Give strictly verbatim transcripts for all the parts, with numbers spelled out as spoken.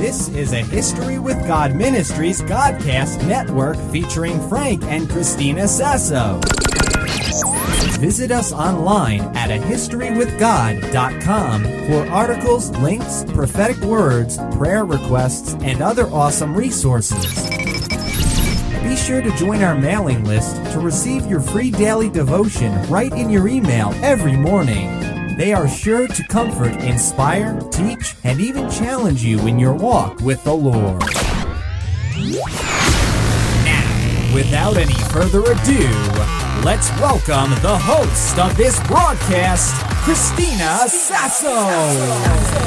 This is a History with God Ministries Godcast network featuring Frank and Christina Sasso. Visit us online at a history with god dot com for articles, links, prophetic words, prayer requests, and other awesome resources. Be sure to join our mailing list to receive your free daily devotion right in your email every morning. They are sure to comfort, inspire, teach, and even challenge you in your walk with the Lord. Now, without any further ado, let's welcome the host of this broadcast, Christina Sasso.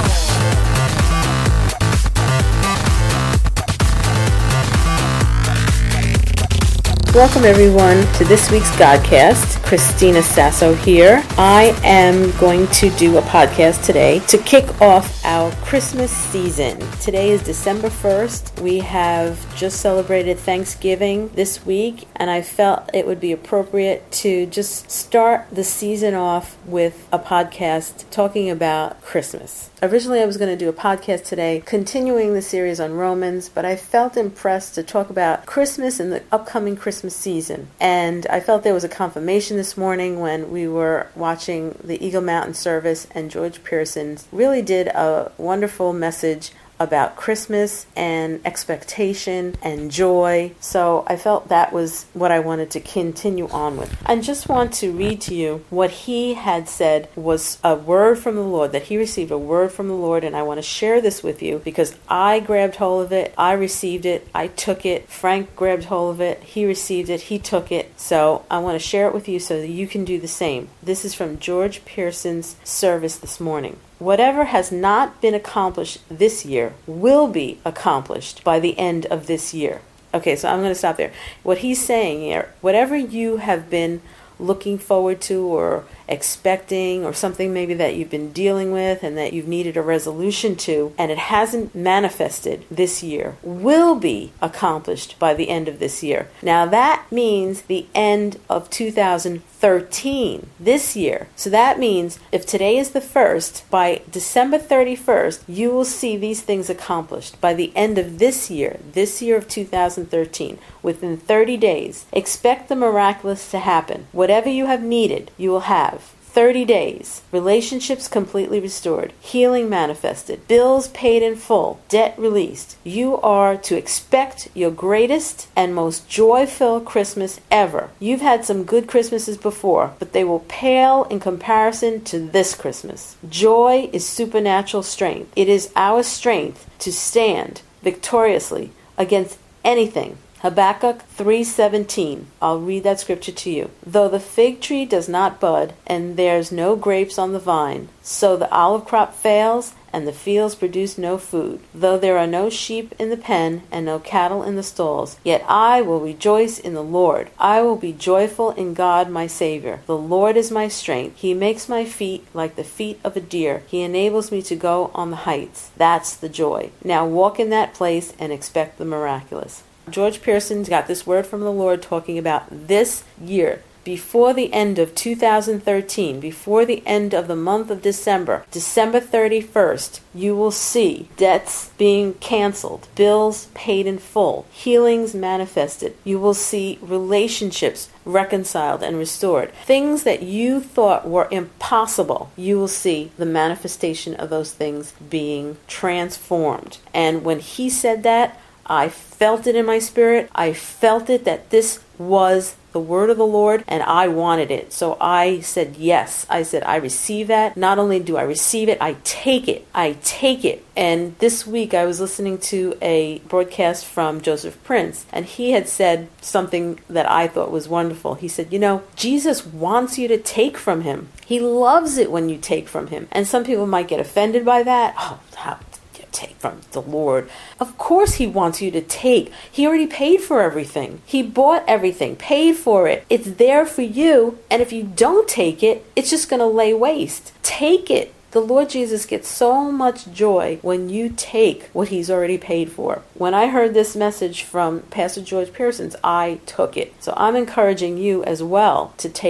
Welcome everyone to this week's Godcast. Christina Sasso here. I am going to do a podcast today to kick off our Christmas season. Today is December first. We have just celebrated Thanksgiving this week, and I felt it would be appropriate to just start the season off with a podcast talking about Christmas. Originally, I was going to do a podcast today continuing the series on Romans, but I felt impressed to talk about Christmas and the upcoming Christmas season. And I felt there was a confirmation this morning when we were watching the Eagle Mountain service, and George Pearson really did a wonderful message about Christmas and expectation and joy. So I felt that was what I wanted to continue on with. I just want to read to you what he had said was a word from the Lord, that he received a word from the Lord, and I want to share this with you because I grabbed hold of it, I received it, I took it, Frank grabbed hold of it, he received it, he took it. So I want to share it with you so that you can do the same. This is from George Pearson's service this morning. Whatever has not been accomplished this year will be accomplished by the end of this year. Okay, so I'm going to stop there. What he's saying here, whatever you have been looking forward to or expecting, or something maybe that you've been dealing with and that you've needed a resolution to, and it hasn't manifested this year, will be accomplished by the end of this year. Now that means the end of two thousand thirteen, this year. So that means if today is the first, by December thirty-first, you will see these things accomplished. By the end of this year, this year of two thousand thirteen, within thirty days, expect the miraculous to happen. Whatever you have needed, you will have. thirty days, relationships completely restored, healing manifested, bills paid in full, debt released. You are to expect your greatest and most joy-filled Christmas ever. You've had some good Christmases before, but they will pale in comparison to this Christmas. Joy is supernatural strength. It is our strength to stand victoriously against anything. Habakkuk three seventeen. I'll read that scripture to you. Though the fig tree does not bud, and there's no grapes on the vine, so the olive crop fails, and the fields produce no food. Though there are no sheep in the pen, and no cattle in the stalls, yet I will rejoice in the Lord. I will be joyful in God my Savior. The Lord is my strength. He makes my feet like the feet of a deer. He enables me to go on the heights. That's the joy. Now walk in that place and expect the miraculous. George Pearson's got this word from the Lord talking about this year. Before the end of two thousand thirteen, before the end of the month of December, December thirty-first, you will see debts being canceled, bills paid in full, healings manifested. You will see relationships reconciled and restored. Things that you thought were impossible, you will see the manifestation of those things being transformed. And when he said that, I felt it in my spirit. I felt it that this was the word of the Lord, and I wanted it. So I said yes. I said I receive that. Not only do I receive it, I take it. I take it. And this week I was listening to a broadcast from Joseph Prince, and he had said something that I thought was wonderful. He said, you know, Jesus wants you to take from him. He loves it when you take from him. And some people might get offended by that. Oh, how take from the Lord. Of course he wants you to take. He already paid for everything. He bought everything, paid for it. It's there for you. And if you don't take it, it's just going to lay waste. Take it. The Lord Jesus gets so much joy when you take what he's already paid for. When I heard this message from Pastor George Pearson's, I took it. So I'm encouraging you as well to take it.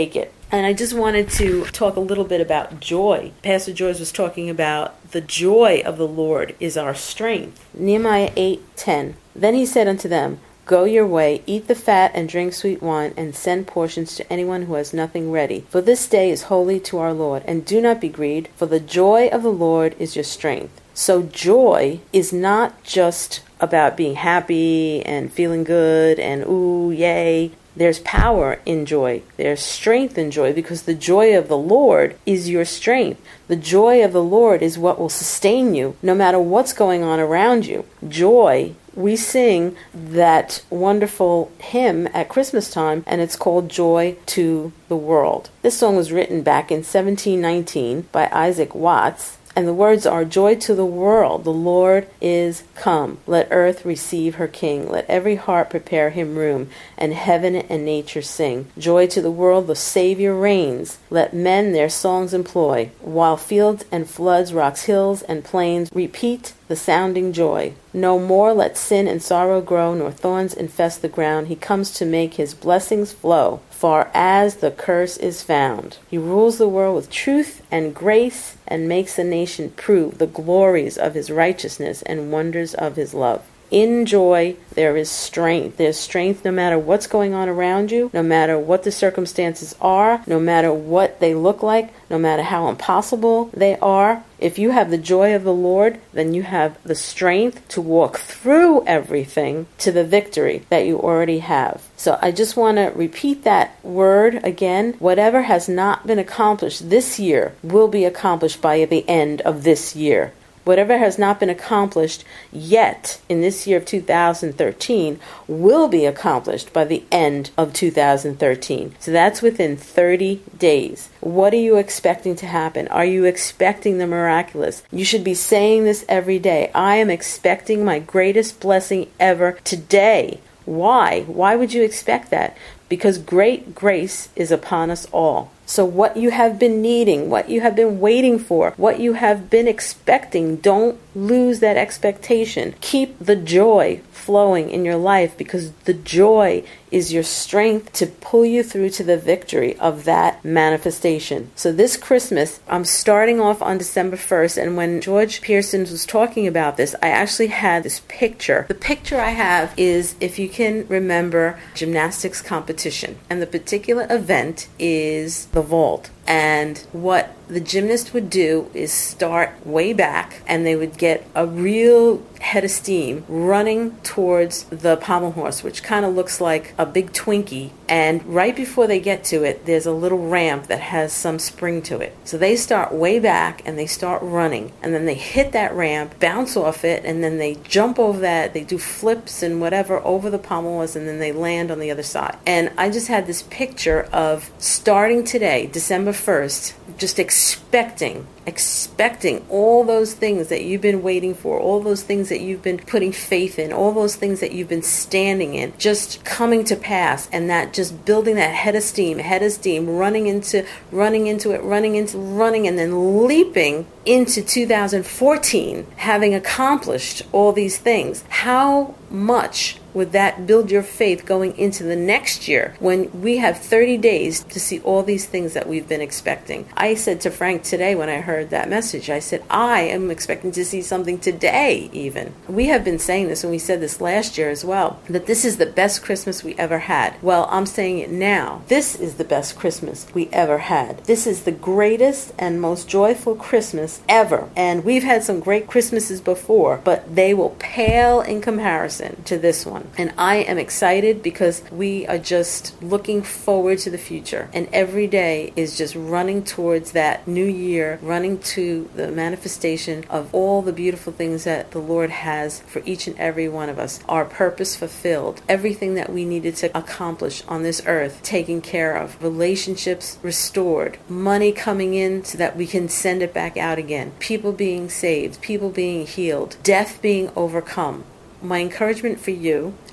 And I just wanted to talk a little bit about joy. Pastor George was talking about the joy of the Lord is our strength. Nehemiah eight ten. Then he said unto them, Go your way, eat the fat and drink sweet wine, and send portions to anyone who has nothing ready. For this day is holy to our Lord. And do not be grieved, for the joy of the Lord is your strength. So joy is not just about being happy and feeling good and ooh, yay. There's power in joy. There's strength in joy, because the joy of the Lord is your strength. The joy of the Lord is what will sustain you no matter what's going on around you. Joy, we sing that wonderful hymn at Christmas time, and it's called Joy to the World. This song was written back in seventeen nineteen by Isaac Watts. And the words are, Joy to the world, the Lord is come. Let earth receive her King. Let every heart prepare him room, and heaven and nature sing. Joy to the world, the Savior reigns. Let men their songs employ, while fields and floods, rocks, hills, and plains repeat the sounding joy. No more let sin and sorrow grow, nor thorns infest the ground. He comes to make his blessings flow, far as the curse is found. He rules the world with truth and grace, and makes the nation prove the glories of his righteousness and wonders of his love. In joy, there is strength. There's strength no matter what's going on around you, no matter what the circumstances are, no matter what they look like, no matter how impossible they are. If you have the joy of the Lord, then you have the strength to walk through everything to the victory that you already have. So I just want to repeat that word again. Whatever has not been accomplished this year will be accomplished by the end of this year. Whatever has not been accomplished yet in this year of two thousand thirteen will be accomplished by the end of two thousand thirteen. So that's within thirty days. What are you expecting to happen? Are you expecting the miraculous? You should be saying this every day. I am expecting my greatest blessing ever today. Why? Why would you expect that? Because great grace is upon us all. So what you have been needing, what you have been waiting for, what you have been expecting, don't lose that expectation. Keep the joy flowing in your life, because the joy is your strength to pull you through to the victory of that manifestation. So this Christmas, I'm starting off on December first, and when George Pearson was talking about this, I actually had this picture. The picture I have is, if you can remember, gymnastics competition. And the particular event is the vault. And what the gymnast would do is start way back, and they would get a real head of steam running towards the pommel horse, which kind of looks like a big Twinkie. And right before they get to it, there's a little ramp that has some spring to it. So they start way back and they start running, and then they hit that ramp, bounce off it, and then they jump over that. They do flips and whatever over the pommel horse, and then they land on the other side. And I just had this picture of starting today, December first, just expecting, expecting all those things that you've been waiting for, all those things that you've been putting faith in, all those things that you've been standing in, just coming to pass, and that just building that head of steam, head of steam, running into, running into it, running into, running, and then leaping into two thousand fourteen, having accomplished all these things. How much would that build your faith going into the next year, when we have thirty days to see all these things that we've been expecting? I said to Frank today when I heard that message, I said, I am expecting to see something today even. We have been saying this, and we said this last year as well, that this is the best Christmas we ever had. Well, I'm saying it now. This is the best Christmas we ever had. This is the greatest and most joyful Christmas ever. And we've had some great Christmases before, but they will pale in comparison to this one. And I am excited because we are just looking forward to the future. And every day is just running towards that new year, running to the manifestation of all the beautiful things that the Lord has for each and every one of us. Our purpose fulfilled. Everything that we needed to accomplish on this earth taken care of. Relationships restored. Money coming in so that we can send it back out again. People being saved. People being healed. Death being overcome. My encouragement for you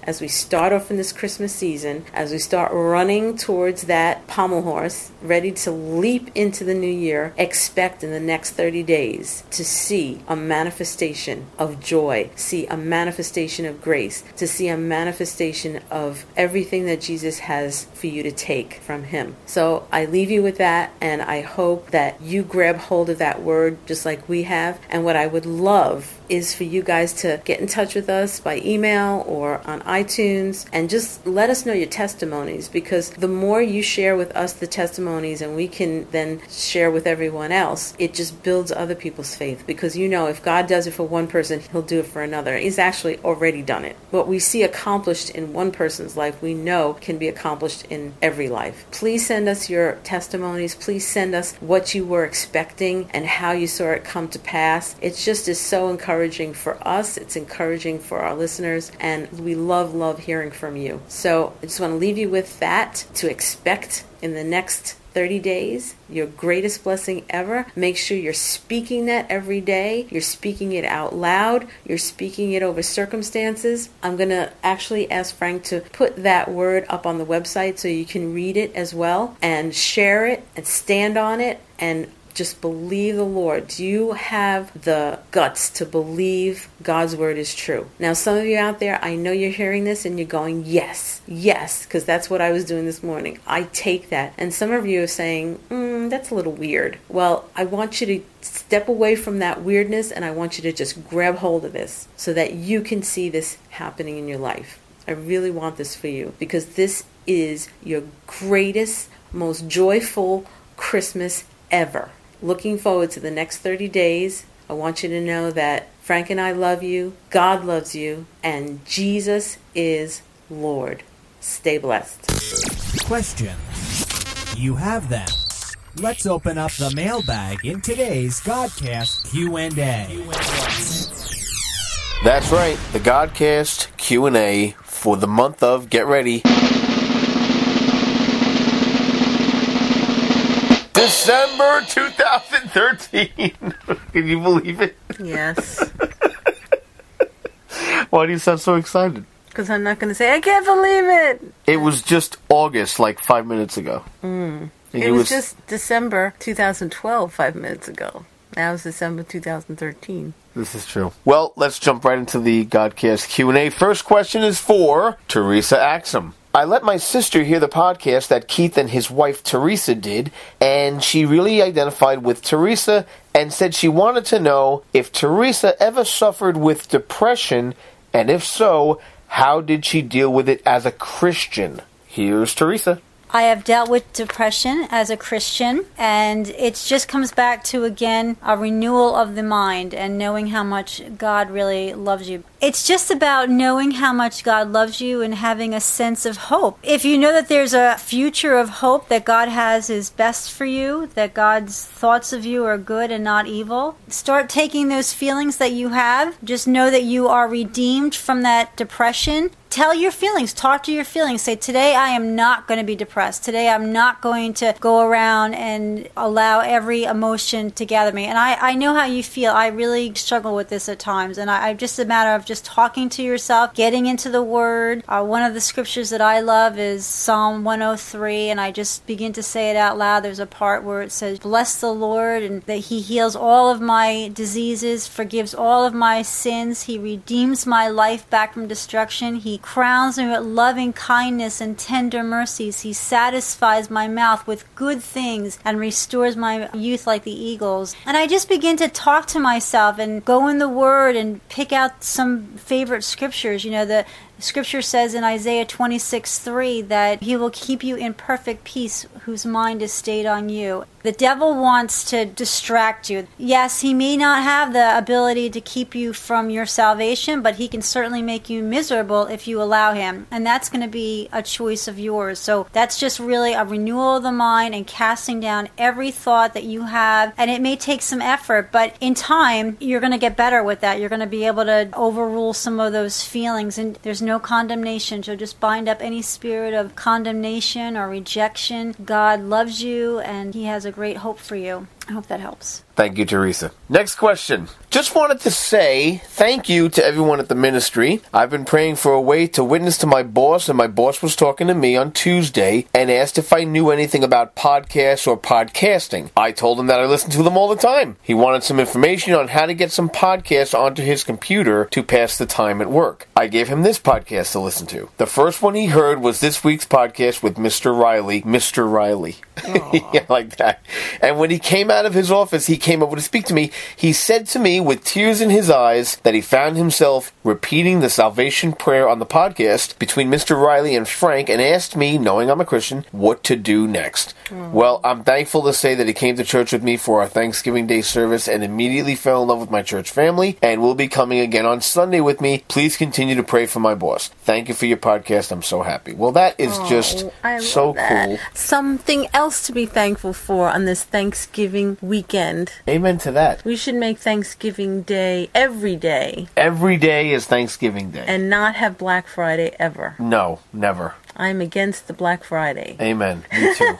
as we start off in this Christmas season, as we start running towards that pommel horse, ready to leap into the new year, expect in the next thirty days to see a manifestation of joy, see a manifestation of grace, to see a manifestation of everything that Jesus has for you to take from him. So I leave you with that, and I hope that you grab hold of that word just like we have. And what I would love is for you guys to get in touch with us by email or on iTunes and just let us know your testimonies, because the more you share with us the testimonies and we can then share with everyone else, it just builds other people's faith. Because you know, if God does it for one person, he'll do it for another. He's actually already done it. What we see accomplished in one person's life, we know can be accomplished in every life. Please send us your testimonies. Please send us what you were expecting and how you saw it come to pass. It just is so encouraging for us. It's encouraging for our listeners, and we love, love hearing from you. So I just want to leave you with that, to expect in the next thirty days your greatest blessing ever. Make sure you're speaking that every day. You're speaking it out loud. You're speaking it over circumstances. I'm going to actually ask Frank to put that word up on the website so you can read it as well and share it and stand on it and just believe the Lord. Do you have the guts to believe God's word is true? Now, some of you out there, I know you're hearing this and you're going, yes, yes, because that's what I was doing this morning. I take that. And some of you are saying, mm, that's a little weird. Well, I want you to step away from that weirdness, and I want you to just grab hold of this so that you can see this happening in your life. I really want this for you, because this is your greatest, most joyful Christmas ever. Looking forward to the next thirty days. I want you to know that Frank and I love you, God loves you, and Jesus is Lord. Stay blessed. Questions? You have them. Let's open up the mailbag in today's Godcast Q and A. That's right, the Godcast Q and A for the month of, get ready, December two thousand thirteen. Can you believe it? Yes. Why do you sound so excited? Because I'm not going to say, I can't believe it. It was just August, like five minutes ago. Mm. It was, was just December two thousand twelve, five minutes ago. Now it's December two thousand thirteen. This is true. Well, let's jump right into the Godcast Q and A. First question is for Teresa Axum. I let my sister hear the podcast that Keith and his wife Teresa did, and she really identified with Teresa and said she wanted to know if Teresa ever suffered with depression, and if so, how did she deal with it as a Christian? Here's Teresa. I have dealt with depression as a Christian, and it just comes back to, again, a renewal of the mind and knowing how much God really loves you. It's just about knowing how much God loves you and having a sense of hope. If you know that there's a future of hope, that God has his best for you, that God's thoughts of you are good and not evil, start taking those feelings that you have. Just know that you are redeemed from that depression. Tell your feelings. Talk to your feelings. Say, today I am not going to be depressed. Today I'm not going to go around and allow every emotion to gather me. And I, I know how you feel. I really struggle with this at times. And I, I just a matter of just talking to yourself, getting into the Word. Uh, one of the scriptures that I love is Psalm one oh three. And I just begin to say it out loud. There's a part where it says, bless the Lord, and that he heals all of my diseases, forgives all of my sins. He redeems my life back from destruction. He crowns me with loving kindness and tender mercies. He satisfies my mouth with good things and restores my youth like the eagles. And I just begin to talk to myself and go in the Word and pick out some favorite scriptures. You know, the Scripture says in Isaiah twenty-six three that he will keep you in perfect peace whose mind is stayed on you. The devil wants to distract you. Yes, he may not have the ability to keep you from your salvation, but he can certainly make you miserable if you allow him. And that's going to be a choice of yours. So that's just really a renewal of the mind and casting down every thought that you have. And it may take some effort, but in time, you're going to get better with that. You're going to be able to overrule some of those feelings. And there's no condemnation. So just bind up any spirit of condemnation or rejection. God loves you, and he has a great hope for you. I hope that helps. Thank you, Teresa. Next question. Just wanted to say thank you to everyone at the ministry. I've been praying for a way to witness to my boss, and my boss was talking to me on Tuesday and asked if I knew anything about podcasts or podcasting. I told him that I listen to them all the time. He wanted some information on how to get some podcasts onto his computer to pass the time at work. I gave him this podcast to listen to. The first one he heard was this week's podcast with Mister Riley. Mister Riley. Yeah, like that. And when he came out of his office, he came over to speak to me. He said to me with tears in his eyes that he found himself repeating the salvation prayer on the podcast between Mister Riley and Frank, and asked me, knowing I'm a Christian, what to do next. Mm. Well, I'm thankful to say that he came to church with me for our Thanksgiving Day service and immediately fell in love with my church family and will be coming again on Sunday with me. Please continue to pray for my boss. Thank you for your podcast. I'm so happy. Well, that is oh, just I so love that. cool. Something else to be thankful for on this Thanksgiving weekend. Amen to that. We should make Thanksgiving Day every day. Every day is Thanksgiving Day. And not have Black Friday ever. No, never. I'm against the Black Friday. Amen. Me too.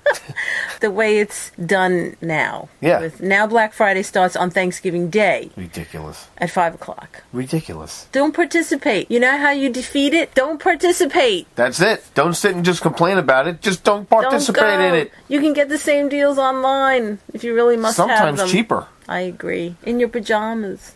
The way it's done now. Yeah. With, now Black Friday starts on Thanksgiving Day. Ridiculous. At five o'clock. Ridiculous. Don't participate. You know how you defeat it? Don't participate. That's it. Don't sit and just complain about it. Just don't participate don't go. in it. You can get the same deals online if you really must have them. Sometimes cheaper. I agree. In your pajamas.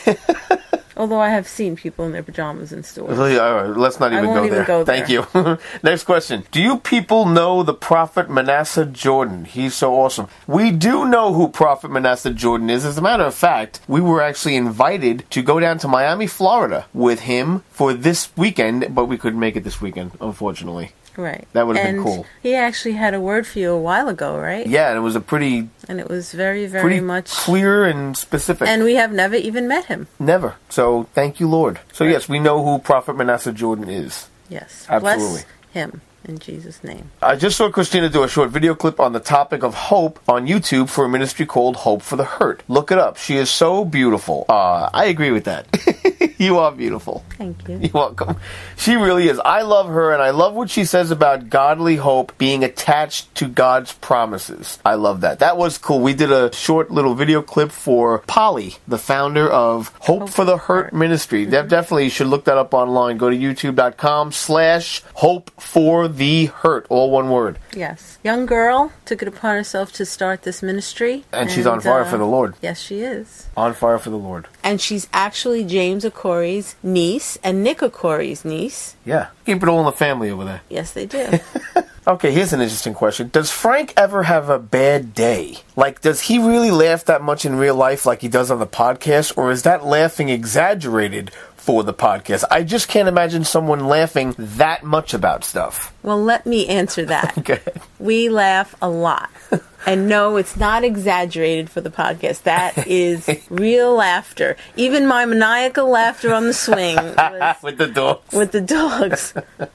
Although I have seen people in their pajamas in stores. All right, let's not even, I won't go, even there. go there. Thank you. Next question. Do you people know the Prophet Manasseh Jordan? He's so awesome. We do know who Prophet Manasseh Jordan is. As a matter of fact, we were actually invited to go down to Miami, Florida with him for this weekend, but we couldn't make it this weekend, unfortunately. Right. That would have and been cool. He actually had a word for you a while ago, right? Yeah, and it was a pretty... And it was very, very pretty much... clear and specific. And we have never even met him. Never. So, thank you, Lord. So, Right. yes, we know who Prophet Manasseh Jordan is. Yes. Absolutely. Bless him. In Jesus' name. I just saw Christina do a short video clip on the topic of hope on YouTube for a ministry called Hope for the Hurt. Look it up. She is so beautiful. Uh, I agree with that. You are beautiful. Thank you. You're welcome. She really is. I love her, and I love what she says about godly hope being attached to God's promises. I love that. That was cool. We did a short little video clip for Polly, the founder of Hope, hope for the Hurt, Hurt. Ministry. Mm-hmm. Definitely you should look that up online. Go to youtube.com slash hope for the hurt. All one word. Yes. Young girl took it upon herself to start this ministry. And, and she's on fire uh, for the Lord. Yes, she is. On fire for the Lord. And she's actually James Okori's niece and Nick Okori's niece. Yeah. Keep it all in the family over there. Yes, they do. Okay, here's an interesting question. Does Frank ever have a bad day? Like, does he really laugh that much in real life like he does on the podcast? Or is that laughing exaggerated for the podcast? I just can't imagine someone laughing that much about stuff. Well, let me answer that. Okay. We laugh a lot. And no, it's not exaggerated for the podcast. That is real laughter. Even my maniacal laughter on the swing. Was with the dogs. With the dogs.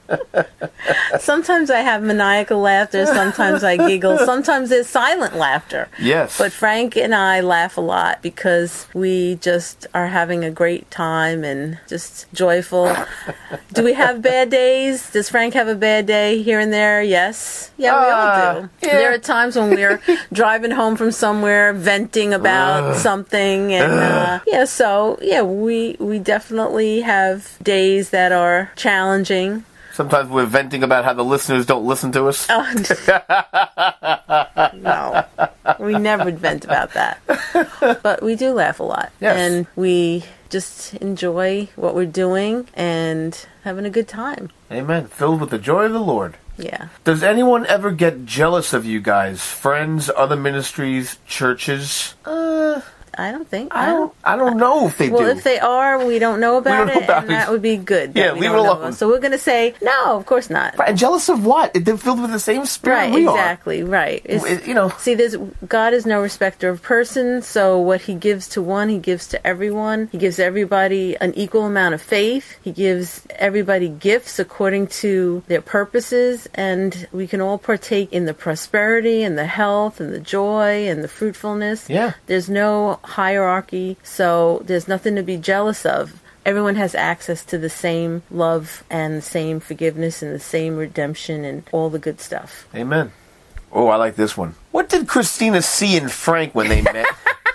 Sometimes I have maniacal laughter. Sometimes I giggle. Sometimes there's silent laughter. Yes. But Frank and I laugh a lot because we just are having a great time and just joyful. Do we have bad days? Does Frank have a bad day here and there? Yes. Yeah, we uh, all do. Yeah. There are times when we're driving home from somewhere, venting about uh, something, and uh, yeah, so yeah, we we definitely have days that are challenging. Sometimes we're venting about how the listeners don't listen to us. Oh, no, we never vent about that, but we do laugh a lot, yes. And we just enjoy what we're doing and having a good time. Amen. Filled with the joy of the Lord. Yeah. Does anyone ever get jealous of you guys? Friends, other ministries, churches? Uh, I don't think. I don't. I don't know if they well, do. Well, if they are, we don't know about don't know it, about and it. that would be good. Yeah, we leave don't it know alone. So we're going to say no. Of course not. Right, and jealous of what? They're filled with the same spirit right, we exactly, are. Right. It's, you know. See, there's God is no respecter of persons. So what He gives to one, He gives to everyone. He gives everybody an equal amount of faith. He gives everybody gifts according to their purposes, and we can all partake in the prosperity and the health and the joy and the fruitfulness. Yeah. There's no hierarchy, so there's nothing to be jealous of. Everyone has access to the same love and the same forgiveness and the same redemption and all the good stuff. Amen. Oh, I like this one. What did Christina see in Frank when they met?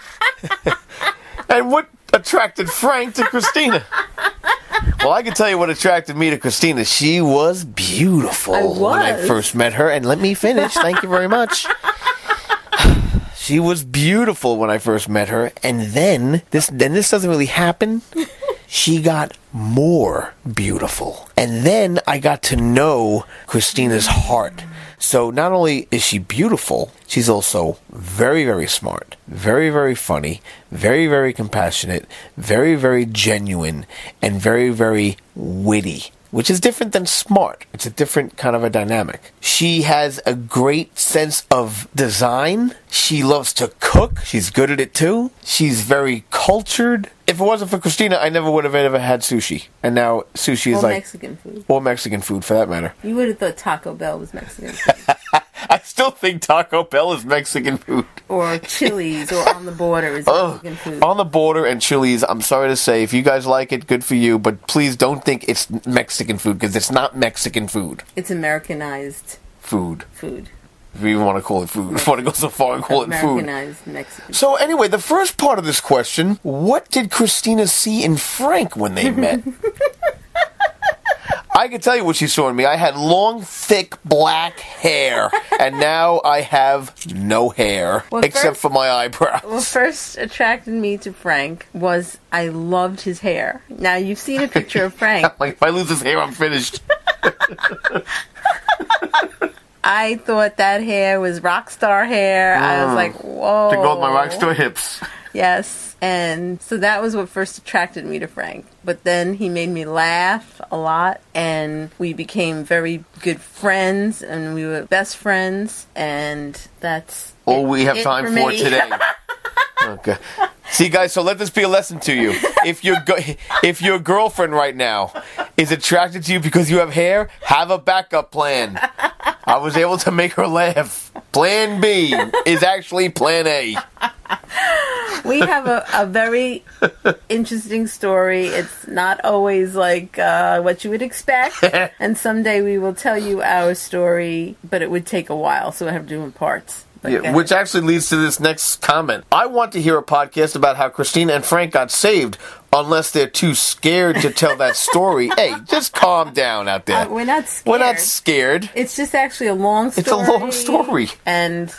And what attracted Frank to Christina? Well, I can tell you what attracted me to Christina. She was beautiful I was. when I first met her. And let me finish. Thank you very much. She was beautiful when I first met her. And then, this then this doesn't really happen. She got more beautiful. And then I got to know Christina's heart. So not only is she beautiful, she's also very, very smart, very, very funny, very, very compassionate, very, very genuine, and very, very witty, which is different than smart. It's a different kind of a dynamic. She has a great sense of design. She loves to cook. She's good at it too. She's very cultured. If it wasn't for Christina, I never would have ever had sushi. And now sushi is Or like... Mexican food. Or Mexican food, for that matter. You would have thought Taco Bell was Mexican food. I still think Taco Bell is Mexican food. Or Chili's or On the Border is Mexican food. On the Border and Chili's, I'm sorry to say, if you guys like it, good for you, but please don't think it's Mexican food, because it's not Mexican food. It's Americanized Food. food. If you even want to call it food. If you want to go so far and call it food. Americanized Mexican. So anyway, the first part of this question, what did Christina see in Frank when they met? I can tell you what she saw in me. I had long, thick, black hair, and now I have no hair, Well, except first- for my eyebrows. What first attracted me to Frank was I loved his hair. Now, you've seen a picture of Frank. Like, if I lose this hair, I'm finished. I thought that hair was rock star hair. I was Mm. like, whoa. To go with my rock star hips. Yes. And so that was what first attracted me to Frank. But then he made me laugh a lot, and we became very good friends, and we were best friends, and that's All it- we have it time for for me. today. Okay. See, guys, so let this be a lesson to you. If your go- if your girlfriend right now is attracted to you because you have hair, have a backup plan. I was able to make her laugh. Plan B is actually Plan A. We have a, a very interesting story. It's not always like uh, what you would expect. And someday we will tell you our story, but it would take a while, so I have to do it in parts. But go Yeah, ahead. which actually leads to this next comment. I want to hear a podcast about how Christina and Frank got saved, unless they're too scared to tell that story. Hey, just calm down out there. Uh, we're not scared. We're not scared. It's just actually a long story. It's a long story. And,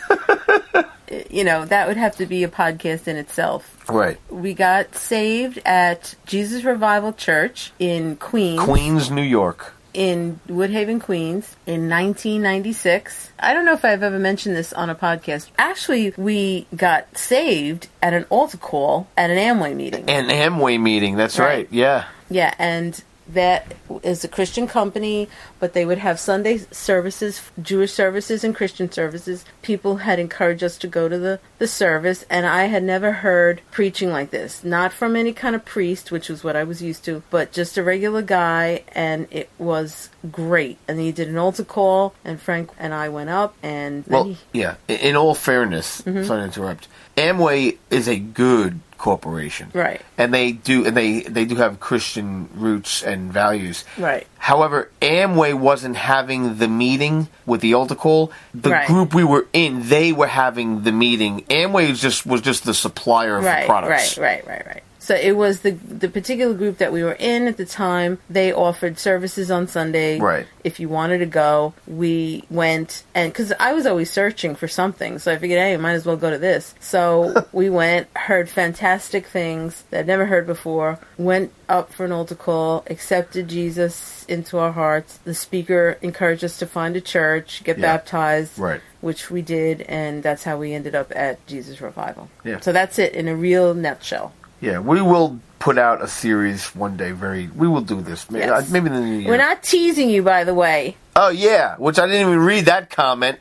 you know, that would have to be a podcast in itself. Right. We got saved at Jesus Revival Church in Queens. Queens, New York. In Woodhaven, Queens, in nineteen ninety-six. I don't know if I've ever mentioned this on a podcast. Actually, we got saved at an altar call at an Amway meeting. An Amway meeting, that's right, Right. yeah. Yeah, and that is a Christian company, but they would have Sunday services, Jewish services and Christian services. People had encouraged us to go to the, the service, and I had never heard preaching like this. Not from any kind of priest, which was what I was used to, but just a regular guy, and it was great. And he did an altar call, and Frank and I went up, and then Well, he, yeah, i- in all fairness, Mm-hmm. sorry to interrupt, Amway is a good corporation. Right. And they do and they, they do have Christian roots and values. Right. However, Amway wasn't having the meeting with the altar call. The Right. group we were in, they were having the meeting. Amway was just was just the supplier of right, the products. Right, right, right, right. So it was the the particular group that we were in at the time. They offered services on Sunday. Right. If you wanted to go, we went, and because I was always searching for something, so I figured, hey, I might as well go to this. So we went, heard fantastic things that I'd never heard before. Went up for an altar call, accepted Jesus into our hearts. The speaker encouraged us to find a church, get Yeah. baptized. Right. Which we did, and that's how we ended up at Jesus Revival. Yeah. So that's it in a real nutshell. Yeah, we will put out a series one day. Very, we will do this. Maybe, Yes. maybe in the new year. We're not teasing you, by the way. Oh yeah, which I didn't even read that comment.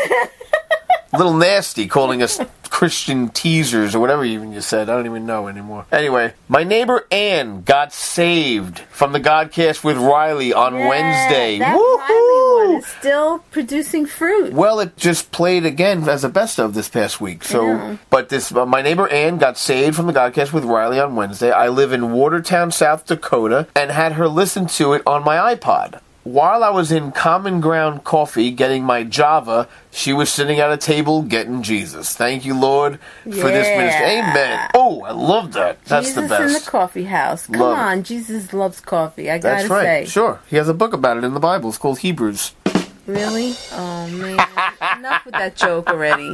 A little nasty, calling us Christian teasers or whatever even you said. I don't even know anymore. Anyway, my neighbor Ann got saved from the Godcast with Riley on Yeah, Wednesday. That Woohoo! Riley one is still producing fruit. Well, it just played again as a best of this past week. So, Yeah. but this, uh, my neighbor Ann got saved from the Godcast with Riley on Wednesday. I live in Watertown, South Dakota, and had her listen to it on my iPod. while I was in Common Ground Coffee getting my Java, she was sitting at a table getting Jesus. Thank you, Lord, for Yeah. this ministry. Amen. Oh, I love that. That's Jesus the best. in the coffee house. Come Love it. on, Jesus loves coffee. I That's gotta right. say. Sure. He has a book about it in the Bible. It's called Hebrews. Really? Oh man, enough with that joke already.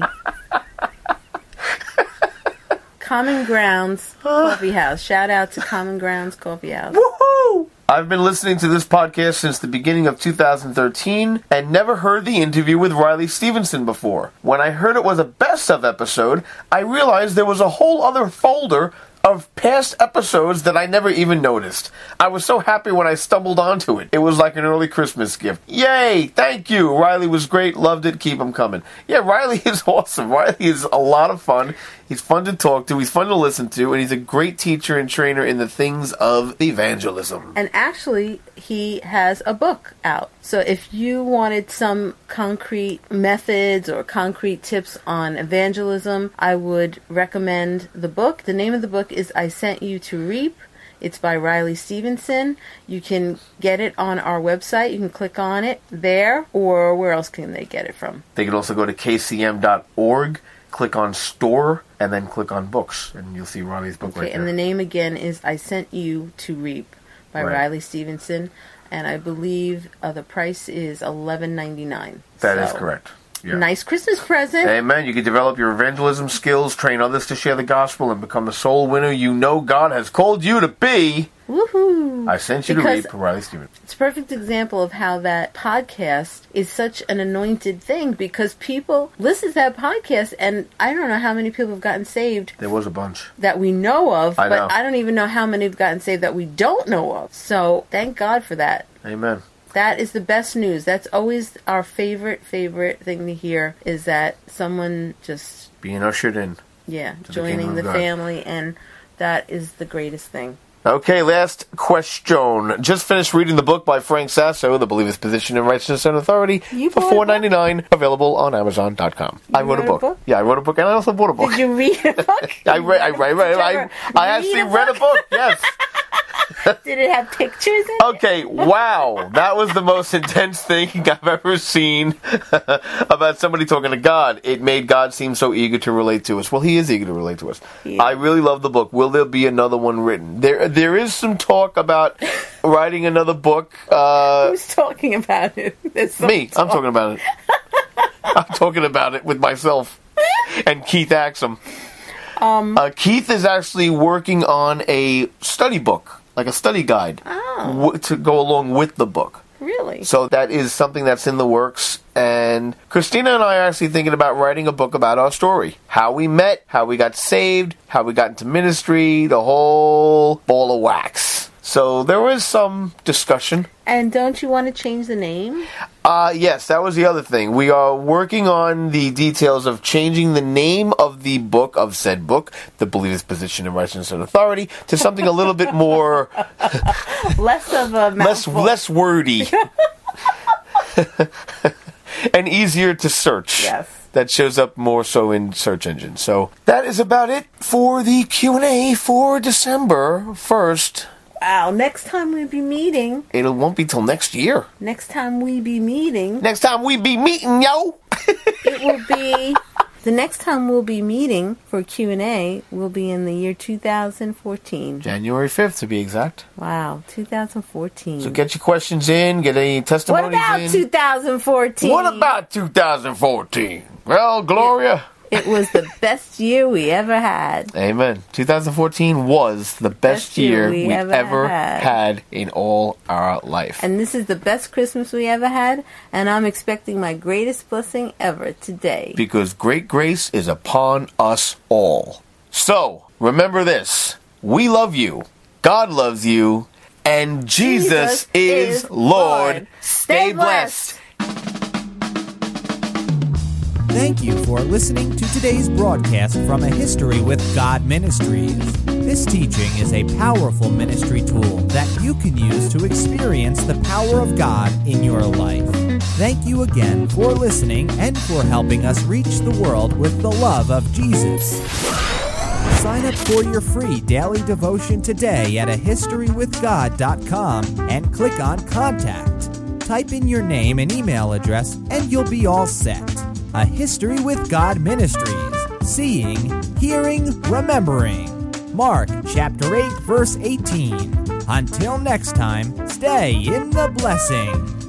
Common Grounds Coffee House. Shout out to Common Grounds Coffee House. Woohoo! I've been listening to this podcast since the beginning of two thousand thirteen and never heard the interview with Riley Stevenson before. When I heard it was a best of episode, I realized there was a whole other folder of past episodes that I never even noticed. I was so happy when I stumbled onto it. It was like an early Christmas gift. Yay! Thank you! Riley was great. Loved it. Keep him coming. Yeah, Riley is awesome. Riley is a lot of fun. He's fun to talk to. He's fun to listen to. And he's a great teacher and trainer in the things of evangelism. And actually, he has a book out. So if you wanted some concrete methods or concrete tips on evangelism, I would recommend the book. The name of the book is I Sent You to Reap. It's by Riley Stevenson. You can get it on our website. You can click on it there, or where else can they get it from? They can also go to k c m dot org, click on store, and then click on books, and you'll see Riley's book Okay, right there. and the name again is I Sent You to Reap by Right. Riley Stevenson, and I believe uh, the price is eleven ninety-nine. That is So, correct. Yeah. Nice Christmas present. Amen. You can develop your evangelism skills, train others to share the gospel, and become the soul winner you know God has called you to be. Woohoo! I Sent You Because to Reap, Riley Stevenson. It's a perfect example of how that podcast is such an anointed thing, because people listen to that podcast, and I don't know how many people have gotten saved There was a bunch. that we know of, I but know. I don't even know how many have gotten saved that we don't know of. So thank God for that. Amen. That is the best news. That's always our favorite, favorite thing to hear, is that someone just, Being ushered in. yeah, the joining kingdom the of God. family, and that is the greatest thing. Okay, last question. Just finished reading the book by Frank Sasso, The Believer's Position in Righteousness and Authority, You for bought a book? four ninety-nine, available on amazon dot com. I wrote, wrote a, a book. book? Yeah, I wrote a book, and I also bought a book. Did you read a book? I read. I read. I, Did you I, ever I read actually a read a book. Yes. Did it have pictures in it? Okay, wow. That was the most intense thing I've ever seen about somebody talking to God. It made God seem so eager to relate to us. Well, he is eager to relate to us. Yeah. I really love the book. Will there be another one written? There, There is some talk about writing another book. Uh, Who's talking about it? There's some me. I'm talk. talking about it. I'm talking about it with myself and Keith Axum. Um, uh, Keith is actually working on a study book, like a study guide, Oh. w- to go along with the book. Really? So that is something that's in the works. And Christina and I are actually thinking about writing a book about our story. How we met, how we got saved, how we got into ministry, the whole ball of wax. So there is some discussion. And don't you want to change the name? Uh, yes, that was the other thing. We are working on the details of changing the name of the book, of said book, The Believer's Position in Righteousness and Authority, to something a little bit more, Less of a less, mouthful. less wordy. And easier to search. Yes. That shows up more so in search engines. So that is about it for the Q and A for December first. Wow, next time we be meeting, It won't be till next year. next time we be meeting, Next time we be meeting, yo! it will be, the next time we'll be meeting for Q and A will be in the year two thousand fourteen. January fifth, to be exact. Wow, two thousand fourteen. So get your questions in, get any What testimonies about in. two thousand fourteen? What about two thousand fourteen? Well, Gloria. It was the best year we ever had. Amen. two thousand fourteen was the best, Best year year we we ever ever had. had in all our life. And this is the best Christmas we ever had, and I'm expecting my greatest blessing ever today. Because great grace is upon us all. So, remember this. We love you. God loves you. And Jesus, Jesus is is Lord. Lord. Stay Stay blessed. Thank you for listening to today's broadcast from A History with God Ministries. This teaching is a powerful ministry tool that you can use to experience the power of God in your life. Thank you again for listening and for helping us reach the world with the love of Jesus. Sign up for your free daily devotion today at a history with god dot com and click on Contact. type in your name and email address, and you'll be all set. A History with God Ministries. Seeing, hearing, remembering. Mark chapter eight, verse eighteen. Until next time, stay in the blessing.